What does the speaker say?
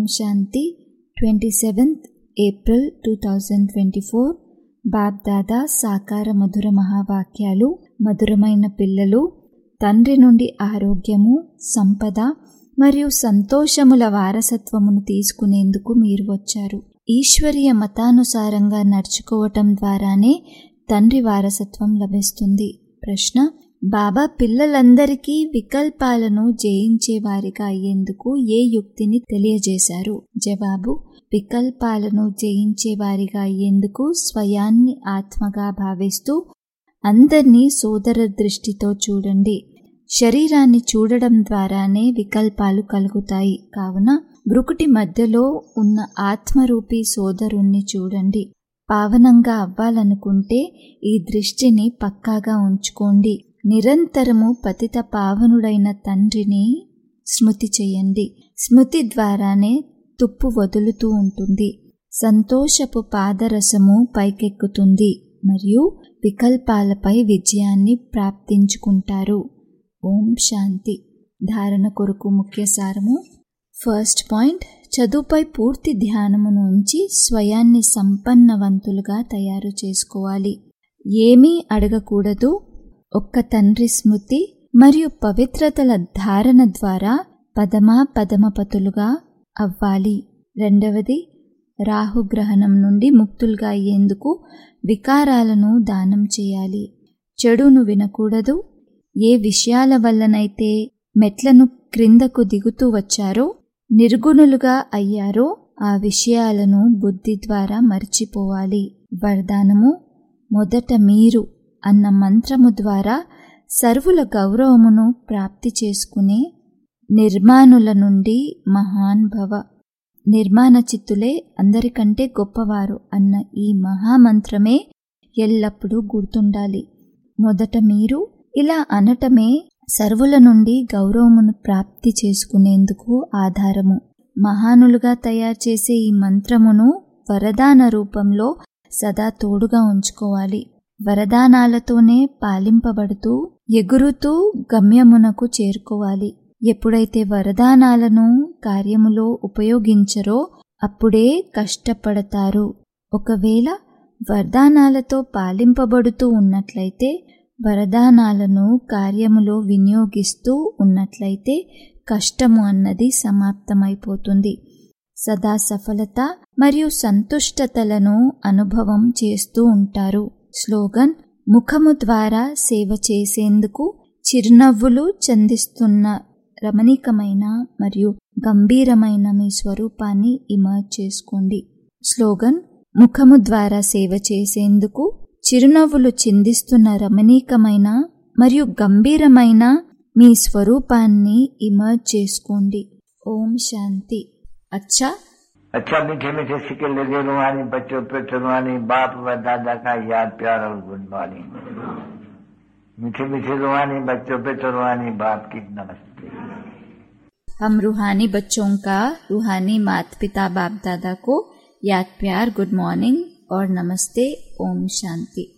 శాంతి 27th April 2024 బాప్ దాదా సాకార మధుర మహావాక్యాలు. మధురమైన పిల్లలు, తండ్రి నుండి ఆరోగ్యము, సంపద మరియు సంతోషముల వారసత్వమును తీసుకునేందుకు మీరు వచ్చారు. ఈశ్వరీయ మతానుసారంగా నడుచుకోవటం ద్వారానే తండ్రి వారసత్వం లభిస్తుంది. ప్రశ్న: బాబా పిల్లలందరికీ వికల్పాలను జయించేవారిగా అయ్యేందుకు ఏ యుక్తిని తెలియజేశారు? జవాబు: వికల్పాలను జయించేవారిగా అయ్యేందుకు స్వయాన్ని ఆత్మగా భావిస్తూ అందర్నీ సోదర దృష్టితో చూడండి. శరీరాన్ని చూడడం ద్వారానే వికల్పాలు కలుగుతాయి. కావున బ్రుకుటి మధ్యలో ఉన్న ఆత్మరూపీ సోదరుణ్ణి చూడండి. పావనంగా అవ్వాలనుకుంటే ఈ దృష్టిని పక్కాగా ఉంచుకోండి. నిరంతరము పతిత పావనుడైన తండ్రిని స్మృతి చేయండి. స్మృతి ద్వారానే తుప్పు వదులుతూ ఉంటుంది. సంతోషపు పాదరసము పైకెక్కుతుంది మరియు వికల్పాలపై విజయాన్ని ప్రాప్తించుకుంటారు. ఓం శాంతి. ధారణ కొరకు ముఖ్య సారము. ఫస్ట్ పాయింట్: చదువుపై పూర్తి ధ్యానమును ఉంచి స్వయాన్ని సంపన్నవంతులుగా తయారు చేసుకోవాలి. ఏమీ అడగకూడదు. ఒక్క తండ్రి స్మృతి మరియు పవిత్రతల ధారణ ద్వారా పదమపతులుగా అవ్వాలి. రెండవది, రాహుగ్రహణం నుండి ముక్తులుగా అయ్యేందుకు వికారాలను దానం చేయాలి. చెడును వినకూడదు. ఏ విషయాల వల్లనైతే మెట్లను క్రిందకు దిగుతూ వచ్చారో, నిర్గుణులుగా అయ్యారో, ఆ విషయాలను బుద్ధి ద్వారా మర్చిపోవాలి. వరదానము: మొదట మీరు అన్న మంత్రము ద్వారా సర్వుల గౌరవమును ప్రాప్తి చేసుకునే నిర్మాణుల నుండి మహాన్ భవ. నిర్మాణ చిత్తులే అందరికంటే గొప్పవారు అన్న ఈ మహామంత్రమే ఎల్లప్పుడూ గుర్తుండాలి. మొదట మీరు ఇలా అనటమే సర్వుల నుండి గౌరవమును ప్రాప్తి చేసుకునేందుకు ఆధారము. మహానులుగా తయారు చేసే ఈ మంత్రమును వరదాన రూపంలో సదా తోడుగా ఉంచుకోవాలి. వరదానాలతోనే పాలింపబడుతూ ఎగురుతూ గమ్యమునకు చేరుకోవాలి. ఎప్పుడైతే వరదానాలను కార్యములో ఉపయోగించరో అప్పుడే కష్టపడతారు. ఒకవేళ వరదానాలతో పాలింపబడుతూ ఉన్నట్లయితే, వరదానాలను కార్యములో వినియోగిస్తూ ఉన్నట్లయితే కష్టము అన్నది సమాప్తమైపోతుంది. సదా సఫలత మరియు సంతుష్టతలను అనుభవం చేస్తూ ఉంటారు. స్లోగన్: ముఖము ద్వారా సేవ చేసేందుకు చిరునవ్వులు చిందిస్తున్న రమణీకమైన మరియు గంభీరమైన మీ స్వరూపాన్ని ఇమర్జ్ చేసుకోండి. స్లోగన్: ముఖము ద్వారా సేవ చేసేందుకు చిరునవ్వులు చిందిస్తున్న రమణీకమైన మరియు గంభీరమైన మీ స్వరూపాన్ని ఇమర్జ్ చేసుకోండి. ఓం శాంతి. अच्छा मीठे मीठे सिक्के लगे रूहानी बच्चों पे चुनवानी, बाप व दादा का याद प्यार और गुणवानी. मीठे मीठे रूहानी बच्चों पे चुनवानी, बाप की नमस्ते. हम रूहानी बच्चों का रूहानी माता पिता बाप दादा को याद प्यार, गुड मॉर्निंग और नमस्ते. ओम शांति.